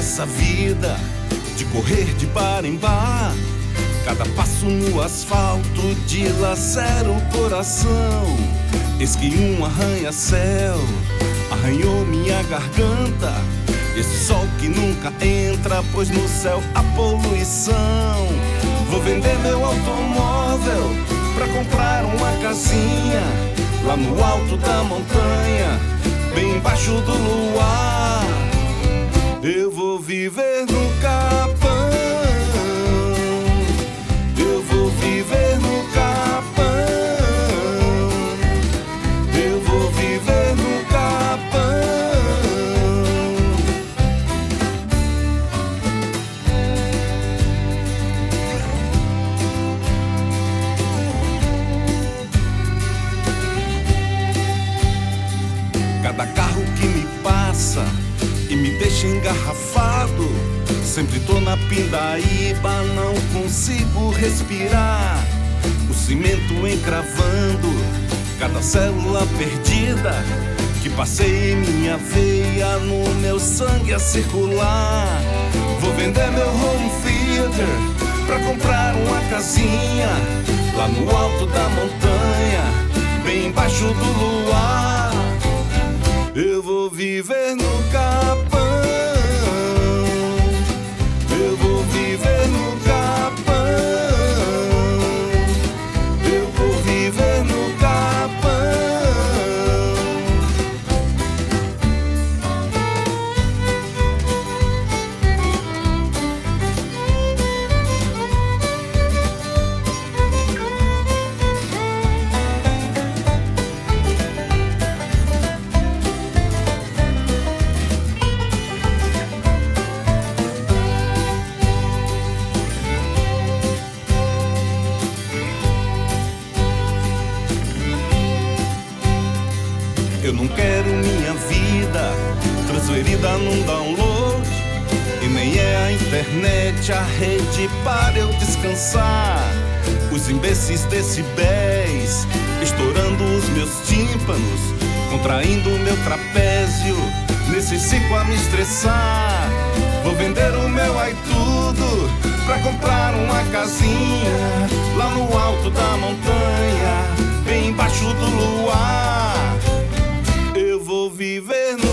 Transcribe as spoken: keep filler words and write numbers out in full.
nessa vida de correr de bar em bar. Cada passo no asfalto dilacera o coração. Eis que um arranha-céu arranhou minha garganta. Esse sol que nunca entra, pois no céu há poluição. Vou vender meu automóvel pra comprar uma casinha lá no alto da montanha, bem embaixo do luar. Eu vou viver no capão. Eu vou viver no capão. Eu vou viver no capão. Cada carro que me passa e me deixa engarrafado, sempre tô na pindaíba, não consigo respirar. O cimento encravando cada célula perdida que passei em minha veia, no meu sangue a circular. Vou vender meu home theater pra comprar uma casinha lá no alto da montanha, bem embaixo do luar. Eu vou viver no capão. Eu vou viver no capão. Eu vou viver no capão. Eu não quero minha vida transferida num download, e nem é a internet a rede para eu descansar. Os imbecis decibéis estourando os meus tímpanos, contraindo o meu trapézio nesse ciclo a me estressar. Vou vender o meu ai tudo pra comprar uma casinha lá no alto da montanha, bem embaixo do luar. Eu vou viver